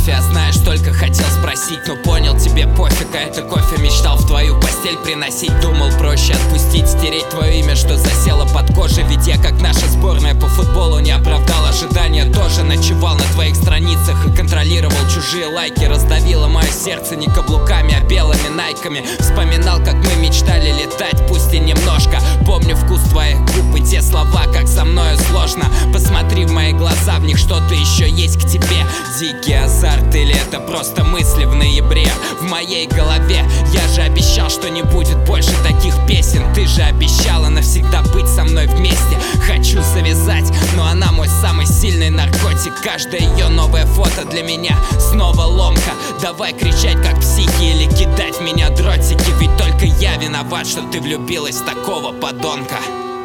кофе, а знаешь, только хотел спросить, но понял, тебе пофиг, а это кофе мечтал в твою постель приносить. Думал, проще отпустить, стереть твое имя, что засело под кожей. Ведь я, как наша сборная по футболу, не оправдал ожидания. Тоже ночевал на твоих страницах и контролировал чужие лайки. Раздавило мое сердце не каблуками, а белыми найками. Вспоминал, как мы мечтали летать, пусть и немножко. Помню вкус твоих губ и те слова, как со мною сложно. Посмотри в мои глаза, в них что-то еще есть к тебе. Дикий азарт или это просто мысли в ноябре в моей голове? Я же обещал, что не будет больше таких песен. Ты же обещала навсегда быть со мной вместе. Хочу завязать, но она мой самый сильный наркотик. Каждое ее новое фото для меня снова ломка. Давай кричать как психи или кидать в меня дротики. Ведь только я виноват, что ты влюбилась в такого подонка.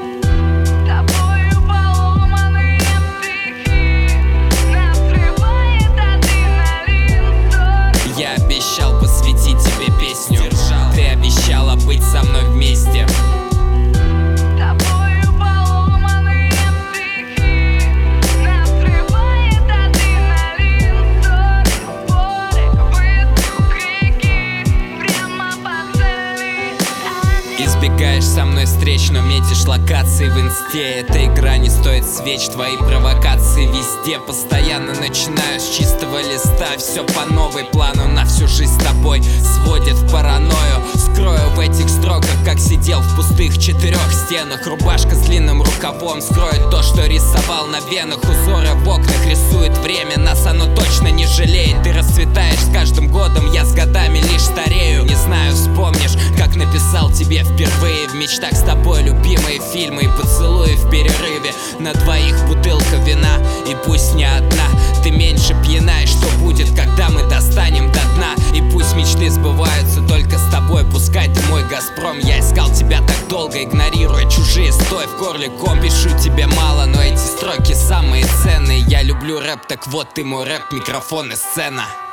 Я обещал посвятить тебе песню. Ты обещала быть со мной вместе. Избегаешь со мной встреч, но метишь локации в инсте. Эта игра не стоит свеч, твои провокации везде. Постоянно начинаю с чистого листа. Все по новой, плану на всю жизнь с тобой сводит в паранойю. Скрою в этих строках, как сидел в пустых 4 стенах. Рубашка с длинным рукавом скроет то, что рисовал на венах. Узоры в окнах рисует время, нас оно точно не жалеет. Ты расцветаешь с каждым годом, я с годами лишь старею. Не знаю, вспомнишь, как написал тебе впервые в мечтах с тобой любимые фильмы и поцелуи в перерыве. На двоих бутылка вина, и пусть не одна. Ты меньше пьяна, и что будет, когда мы достанем до дна? И пусть мечты сбываются только с тобой. Пускай ты мой Газпром, я искал тебя так долго, игнорируя чужие. Стой в горле ком, пишу тебе мало, но эти строки самые ценные. Я люблю рэп, так вот ты мой рэп, микрофон и сцена.